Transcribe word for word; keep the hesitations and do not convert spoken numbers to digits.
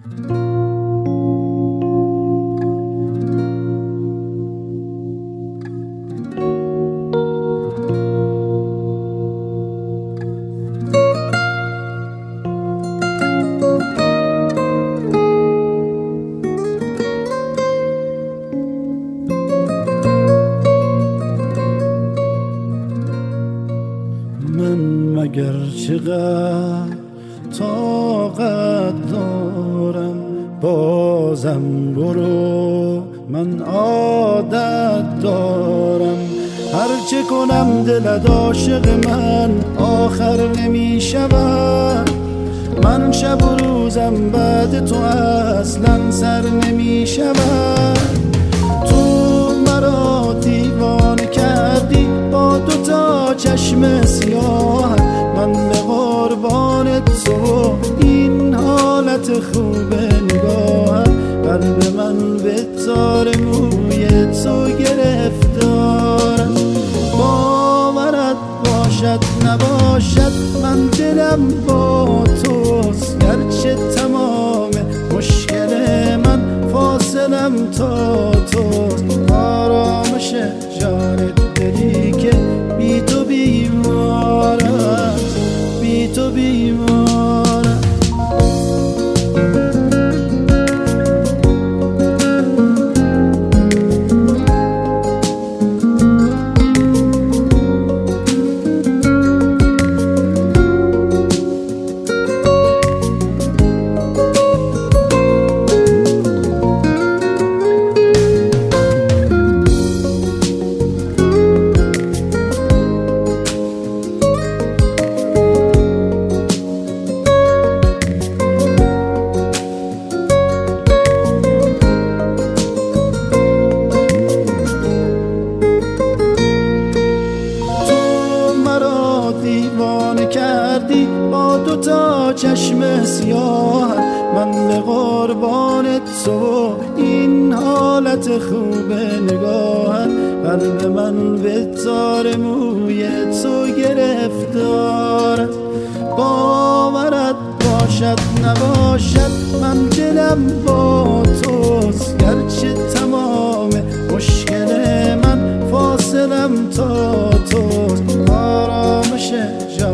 مگر چقدر طاقت دارم بازم برو، من عادت دارم هرچه کنم دلت عاشق من آخر نمی شود. من شب و روزم بعد تو اصلا سر نمی شود. تو مرا دیوانه کردی با دو تا چشم سیاه، من به قربانت تو این حالت خوب نگاهم. قلب من به تار موی تو گرفتارم. باورت باشد نباشد من دلم با توست، گرچه تمام مشکل من فاصلم تا توست. آرامش جان دلی که بی تو بیمارم، بی تو بیمارم. دیوانه کردی با دو تا چشم سیاه، من به قربانت تو این حالت خوب نگاهت. قلب من به تار موی تو گرفتار. باورت باشد نباشد من دلم با توست، گرچه تمام مشکل من فاصلم تا توست. آرامش جان